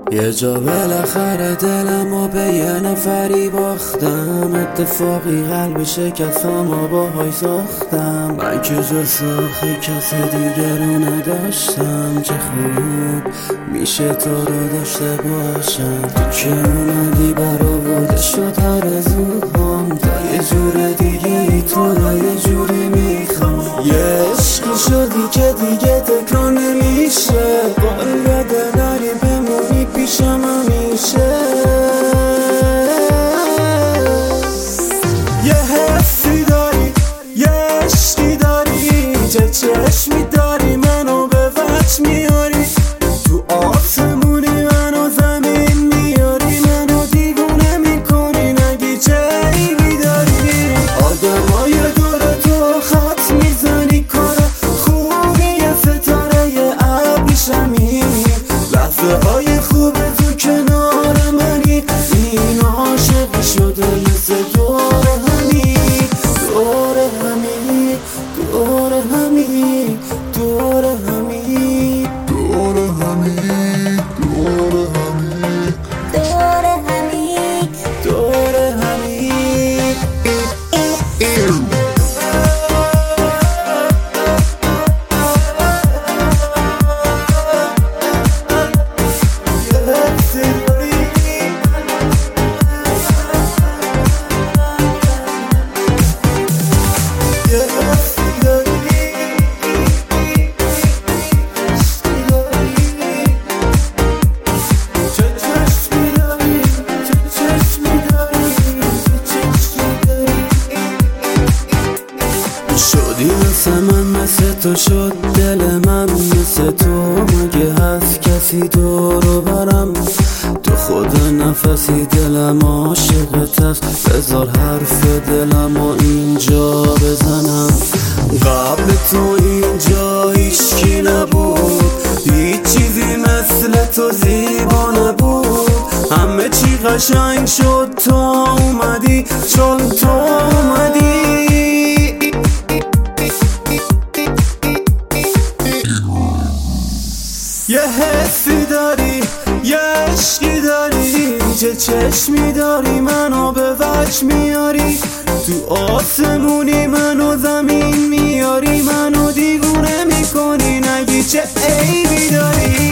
یه جا بالاخره دلمو به یه نفری باختم، اتفاقی قلب شکستم و باهاش ساختم. من که جز آخه کس دیگه رو نداشتم، چه خوب میشه تو رو داشته باشم. تو که اومدی برآورده شد آرزوهام، تا یه جور دیگه ای تو رو یه جوری میخوام. یه عشقی شدی که دیگه تکرار نمیشه، قول بده داری بمونی پیشم همیشه. یه حسی داری، یه عشقی داری، چه چشمی داری منو به وجه میاری. تو آسمونی منو زمین میاری، منو دیوونه میکنی نگی چه عیبی داری. آدمای دور تو خط میزنی، کار خوبی یه ستاره یه ابریشمی. لحظه های خوب تو کنار منی، این عاشقی شده مثل دور همی، دور همی، دور همی، دور همی، دور همی، دور همی، دور همی، دور همی. شدی مثل من، مثل تو شد دل من، مثل تو مگه هست کسی دورو برم. تو خود نفسی دلم عاشقت است، بذار حرف دلمو اینجا بزنم. قبل تو اینجا هیچکی نبود، هیچ چیزی مثل تو زیبا نبود. همه چی قشنگ شد تو اومدی، چون تو اومدی. یه حسی داری، یه عشقی داری، چه چشمی داری منو به وجه میاری. تو آسمونی منو زمین میاری، منو دیوونه میکنی نگی چه عیبی داری.